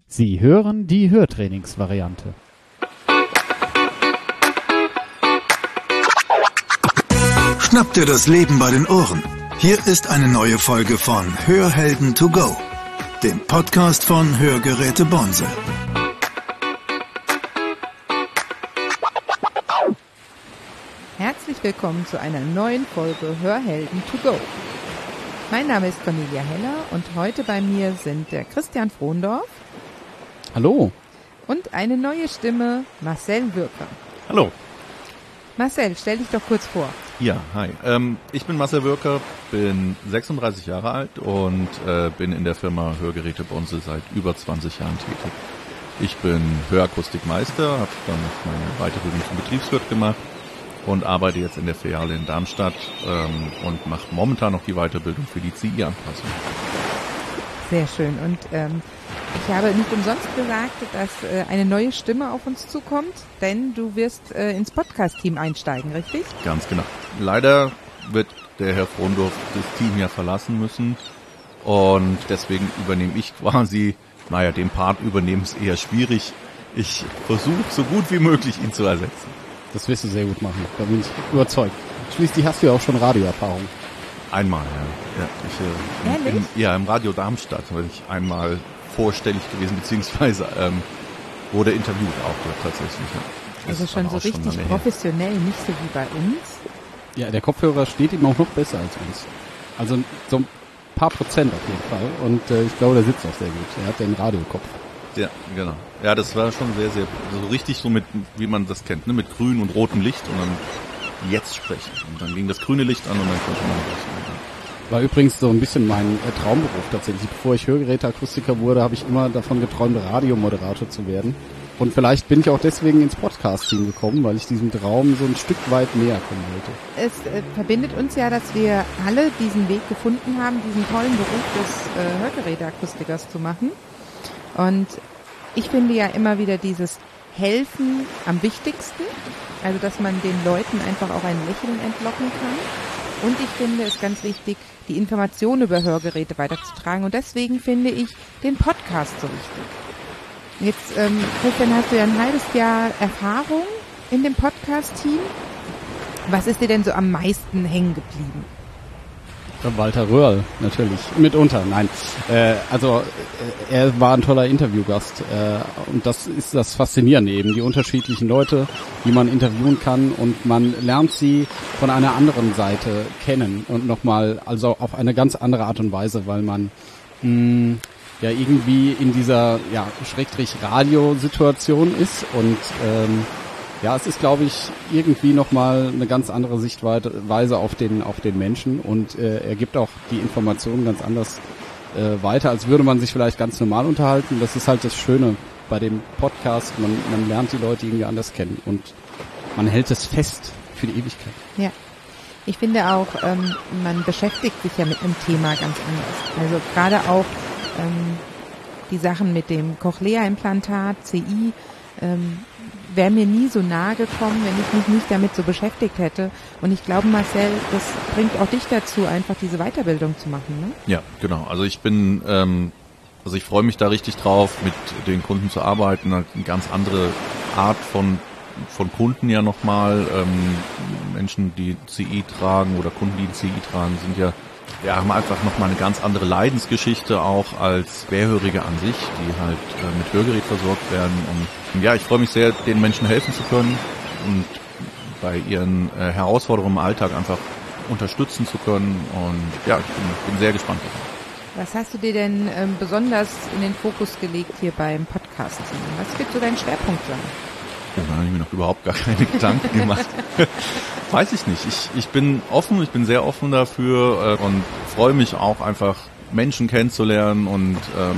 Sie hören die Hörtrainingsvariante. Schnapp dir das Leben bei den Ohren. Hier ist eine neue Folge von Hörhelden to go, dem Podcast von Hörgeräte Bonse. Herzlich willkommen zu einer neuen Folge Hörhelden to go. Mein Name ist Cornelia Heller und heute bei mir sind der Christian Frohndorf. Hallo. Und eine neue Stimme, Marcel Würker. Hallo. Marcel, stell dich doch kurz vor. Ja, hi. Ich bin Marcel Würker, bin 36 Jahre alt und bin in der Firma Hörgeräte Bonse seit über 20 Jahren tätig. Ich bin Hörakustikmeister, habe dann noch meine Weiterbildung zum Betriebswirt gemacht und arbeite jetzt in der Filiale in Darmstadt und mache momentan noch die Weiterbildung für die CI-Anpassung. Sehr schön. Und ich habe nicht umsonst gesagt, dass eine neue Stimme auf uns zukommt, denn du wirst ins Podcast-Team einsteigen, richtig? Ganz genau. Leider wird der Herr Frohndorf das Team ja verlassen müssen und deswegen übernehme ich quasi, den Part übernehmen ist eher schwierig. Ich versuche so gut wie möglich ihn zu ersetzen. Das wirst du sehr gut machen, da bin ich überzeugt. Schließlich hast du ja auch schon Radioerfahrung. Einmal, ja. Im Radio Darmstadt bin ich einmal vorstellig gewesen, beziehungsweise wurde interviewt auch tatsächlich. Ja. Also schon so richtig schon professionell, nicht so wie bei uns. Ja, der Kopfhörer steht ihm auch noch besser als uns. Also so ein paar Prozent auf jeden Fall. Und ich glaube, der sitzt auch sehr gut. Er hat den Radiokopf. Ja, genau. Ja, das war schon sehr, sehr, so richtig so mit, wie man das kennt, ne, mit grün und rotem Licht und dann jetzt sprechen. Und dann ging das grüne Licht an und dann konnte man sprechen. War übrigens so ein bisschen mein Traumberuf tatsächlich. Bevor ich Hörgeräteakustiker wurde, habe ich immer davon geträumt, Radiomoderator zu werden. Und vielleicht bin ich auch deswegen ins Podcast-Team gekommen, weil ich diesem Traum so ein Stück weit näher kommen wollte. Es verbindet uns ja, dass wir alle diesen Weg gefunden haben, diesen tollen Beruf des Hörgeräteakustikers zu machen. Und ich finde ja immer wieder dieses Helfen am wichtigsten, also dass man den Leuten einfach auch ein Lächeln entlocken kann. Und ich finde es ganz wichtig, die Informationen über Hörgeräte weiterzutragen. Und deswegen finde ich den Podcast so wichtig. Jetzt, Christian, hast du ja ein halbes Jahr Erfahrung in dem Podcast-Team. Was ist dir denn so am meisten hängen geblieben? Walter Röhrl, natürlich. Mitunter, nein. Er war ein toller Interviewgast. Und das ist das Faszinierende eben. Die unterschiedlichen Leute, die man interviewen kann. Und man lernt sie von einer anderen Seite kennen. Und nochmal, also auf eine ganz andere Art und Weise, weil man irgendwie in dieser Schrägstrich-Radio-Situation ist. Und es ist, glaube ich, irgendwie nochmal eine ganz andere Sichtweise auf den Menschen und er gibt auch die Informationen ganz anders weiter, als würde man sich vielleicht ganz normal unterhalten. Das ist halt das Schöne bei dem Podcast, man lernt die Leute irgendwie anders kennen und man hält es fest für die Ewigkeit. Ja, ich finde auch, man beschäftigt sich ja mit einem Thema ganz anders. Also gerade auch die Sachen mit dem Cochlea-Implantat, CI, wäre mir nie so nahe gekommen, wenn ich mich nicht damit so beschäftigt hätte. Und ich glaube, Marcel, das bringt auch dich dazu, einfach diese Weiterbildung zu machen, ne? Ja, genau. Also ich freue mich da richtig drauf, mit den Kunden zu arbeiten. Eine ganz andere Art von Kunden ja nochmal. Menschen, die CI tragen oder Kunden, die CI tragen, haben einfach nochmal eine ganz andere Leidensgeschichte auch als Schwerhörige an sich, die halt mit Hörgerät versorgt werden. Und ja, ich freue mich sehr, den Menschen helfen zu können und bei ihren Herausforderungen im Alltag einfach unterstützen zu können. Und ja, ich bin sehr gespannt darauf. Was hast du dir denn besonders in den Fokus gelegt hier beim Podcast? Was wird so dein Schwerpunkt sein? Da habe ich mir noch überhaupt gar keine Gedanken gemacht. Weiß ich nicht. Ich bin offen, ich bin sehr offen dafür und freue mich auch einfach, Menschen kennenzulernen und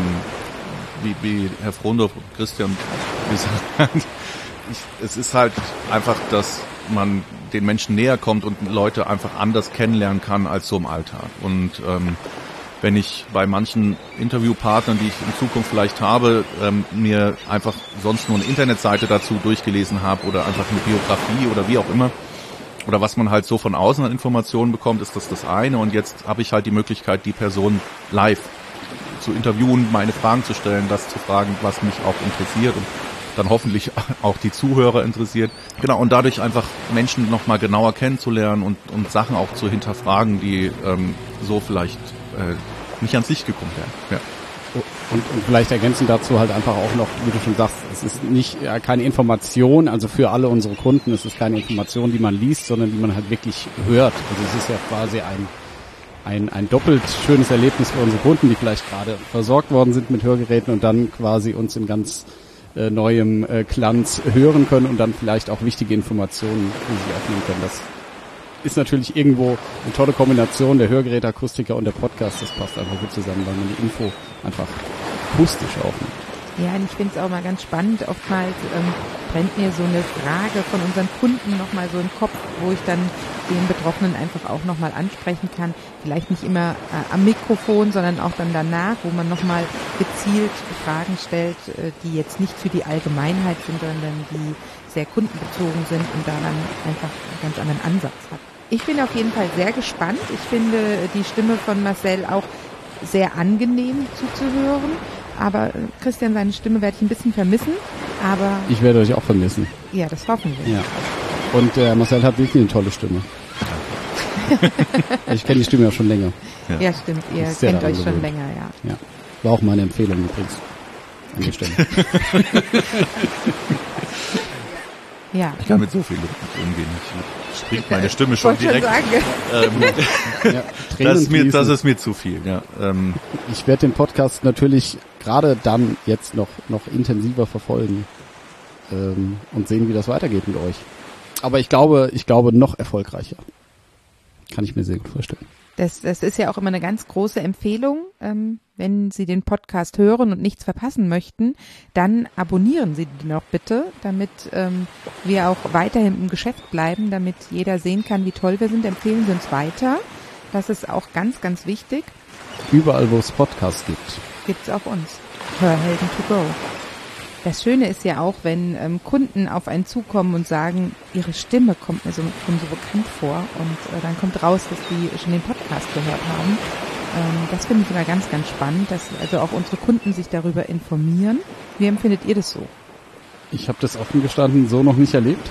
wie Herr Frohndorf und Christian gesagt hat, es ist halt einfach, dass man den Menschen näher kommt und Leute einfach anders kennenlernen kann als so im Alltag. Und wenn ich bei manchen Interviewpartnern, die ich in Zukunft vielleicht habe, mir einfach sonst nur eine Internetseite dazu durchgelesen habe oder einfach eine Biografie oder wie auch immer, oder was man halt so von außen an Informationen bekommt, ist das eine. Und jetzt habe ich halt die Möglichkeit, die Person live zu interviewen, meine Fragen zu stellen, das zu fragen, was mich auch interessiert und dann hoffentlich auch die Zuhörer interessiert. Genau, und dadurch einfach Menschen nochmal genauer kennenzulernen und Sachen auch zu hinterfragen, die so vielleicht nicht ans Licht gekommen wären. Ja. Und vielleicht ergänzen dazu halt einfach auch noch, wie du schon sagst, es ist nicht keine Information, also für alle unsere Kunden, es ist keine Information, die man liest, sondern die man halt wirklich hört. Also es ist ja quasi ein doppelt schönes Erlebnis für unsere Kunden, die vielleicht gerade versorgt worden sind mit Hörgeräten und dann quasi uns in ganz neuem Glanz hören können und dann vielleicht auch wichtige Informationen für sich aufnehmen können. Das ist natürlich irgendwo eine tolle Kombination, der Hörgeräteakustiker und der Podcast, das passt einfach gut zusammen, weil man die Info einfach akustisch aufnimmt. Ja, und ich finde es auch mal ganz spannend, oftmals brennt mir so eine Frage von unseren Kunden nochmal so im Kopf, wo ich dann den Betroffenen einfach auch nochmal ansprechen kann, vielleicht nicht immer am Mikrofon, sondern auch dann danach, wo man nochmal gezielt Fragen stellt, die jetzt nicht für die Allgemeinheit sind, sondern die sehr kundenbezogen sind und da dann einfach einen ganz anderen Ansatz hat. Ich bin auf jeden Fall sehr gespannt. Ich finde die Stimme von Marcel auch sehr angenehm zuzuhören. Aber Christian, seine Stimme werde ich ein bisschen vermissen. Aber ich werde euch auch vermissen. Ja, das hoffen wir. Ja. Und Marcel hat wirklich eine tolle Stimme. Ich kenne die Stimme ja schon länger. Ja, stimmt. Ihr kennt euch schon länger, ja. War auch meine Empfehlung übrigens an die Stelle. Ja. Ich kann mit so viel umgehen. Ich springt meine Stimme schon direkt. Das ist mir zu viel. Ja. Ich werde den Podcast natürlich gerade dann jetzt noch intensiver verfolgen und sehen, wie das weitergeht mit euch. Aber ich glaube noch erfolgreicher. Kann ich mir sehr gut vorstellen. Das ist ja auch immer eine ganz große Empfehlung. Wenn Sie den Podcast hören und nichts verpassen möchten, dann abonnieren Sie den auch bitte, damit wir auch weiterhin im Geschäft bleiben, damit jeder sehen kann, wie toll wir sind. Empfehlen Sie uns weiter. Das ist auch ganz, ganz wichtig. Überall, wo es Podcasts gibt. Gibt's auch uns. Hörhelden to go. Das Schöne ist ja auch, wenn Kunden auf einen zukommen und sagen, ihre Stimme kommt mir so bekannt vor und dann kommt raus, dass die schon den Podcast gehört haben. Das finde ich immer ganz, ganz spannend, dass also auch unsere Kunden sich darüber informieren. Wie empfindet ihr das so? Ich habe das offen gestanden so noch nicht erlebt.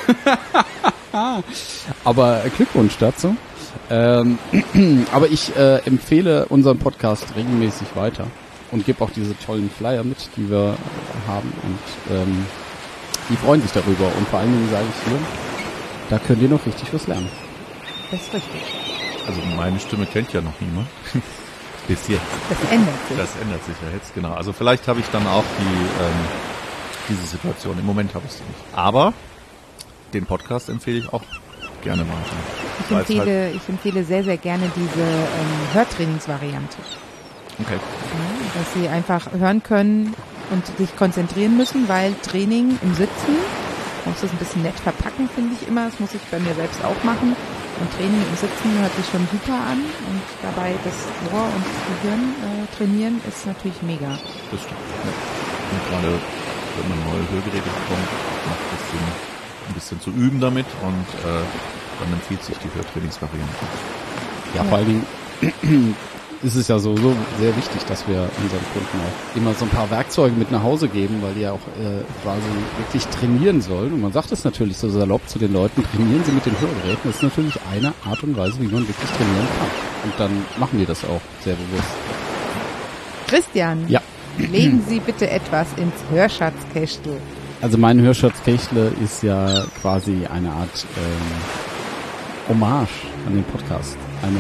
Aber Glückwunsch dazu. Aber ich empfehle unseren Podcast regelmäßig weiter. Und gebe auch diese tollen Flyer mit, die wir haben. Und die freuen sich darüber. Und vor allen Dingen sage ich hier, da könnt ihr noch richtig was lernen. Das ist richtig. Also meine Stimme kennt ja noch niemand. Bis jetzt. Das ändert sich. Das ändert sich ja jetzt, genau. Also vielleicht habe ich dann auch diese Situation. Im Moment habe ich sie nicht. Aber den Podcast empfehle ich auch gerne weiter. Ich empfehle sehr, sehr gerne diese Hörtrainingsvariante. Okay. Ja, dass sie einfach hören können und sich konzentrieren müssen, weil Training im Sitzen, man muss das ein bisschen nett verpacken, finde ich immer, das muss ich bei mir selbst auch machen. Und Training im Sitzen hört sich schon super an und dabei das Ohr und das Gehirn trainieren ist natürlich mega. Das stimmt. Ja. Und gerade wenn man neue Hörgeräte bekommt, macht es Sinn, ein bisschen zu üben damit und dann empfiehlt sich die Hörtrainingsvariante. Ja, vor allen Dingen ist es ja so sehr wichtig, dass wir unseren Kunden auch immer so ein paar Werkzeuge mit nach Hause geben, weil die ja auch quasi wirklich trainieren sollen. Und man sagt es natürlich so salopp zu den Leuten, trainieren Sie mit den Hörgeräten. Das ist natürlich eine Art und Weise, wie man wirklich trainieren kann. Und dann machen die das auch sehr bewusst. Christian, ja. Legen Sie bitte etwas ins Hörschatzkästle. Also mein Hörschatzkästle ist ja quasi eine Art Hommage an den Podcast.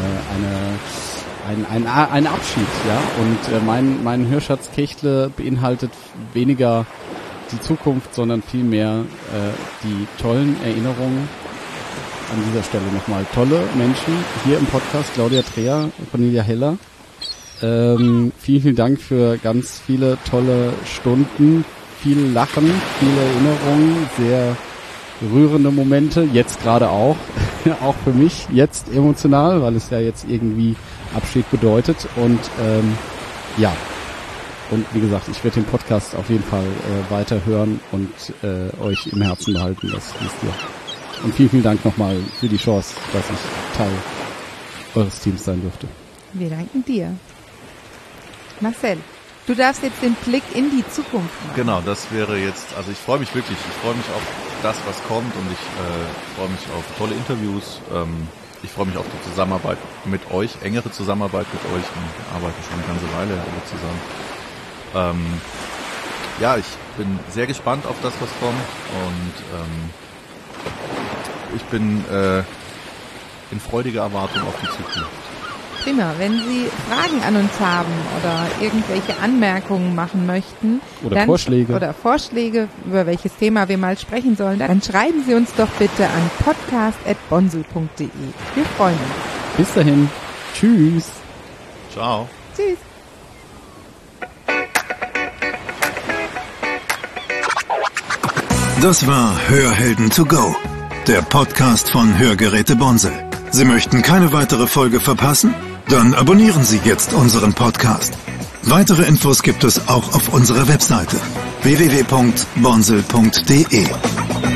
Ein Abschied, ja. Und mein Hörschatzkästle beinhaltet weniger die Zukunft, sondern vielmehr die tollen Erinnerungen. An dieser Stelle nochmal tolle Menschen hier im Podcast, Claudia Dreher, Cornelia Heller. Vielen, vielen Dank für ganz viele tolle Stunden, viel Lachen, viele Erinnerungen, sehr rührende Momente, jetzt gerade auch, auch für mich, jetzt emotional, weil es ja jetzt irgendwie Abschied bedeutet und ja, und wie gesagt, ich werde den Podcast auf jeden Fall weiter hören und euch im Herzen behalten, das wisst ihr. Und vielen, vielen Dank nochmal für die Chance, dass ich Teil eures Teams sein durfte. Wir danken dir. Marcel, du darfst jetzt den Blick in die Zukunft machen. Genau, das wäre jetzt, also ich freue mich wirklich, ich freue mich auf das, was kommt und ich freue mich auf tolle Interviews. Ich freue mich auf die Zusammenarbeit mit euch, engere Zusammenarbeit mit euch. Wir arbeiten schon eine ganze Weile zusammen. Ja, ich bin sehr gespannt auf das, was kommt und ich bin in freudiger Erwartung auf die Zukunft. Prima. Wenn Sie Fragen an uns haben oder irgendwelche Anmerkungen machen möchten oder Vorschläge, über welches Thema wir mal sprechen sollen, dann schreiben Sie uns doch bitte an podcast@bonsel.de. Wir freuen uns. Bis dahin. Tschüss. Ciao. Tschüss. Das war Hörhelden to go, der Podcast von Hörgeräte Bonsel. Sie möchten keine weitere Folge verpassen? Dann abonnieren Sie jetzt unseren Podcast. Weitere Infos gibt es auch auf unserer Webseite www.bonsel.de.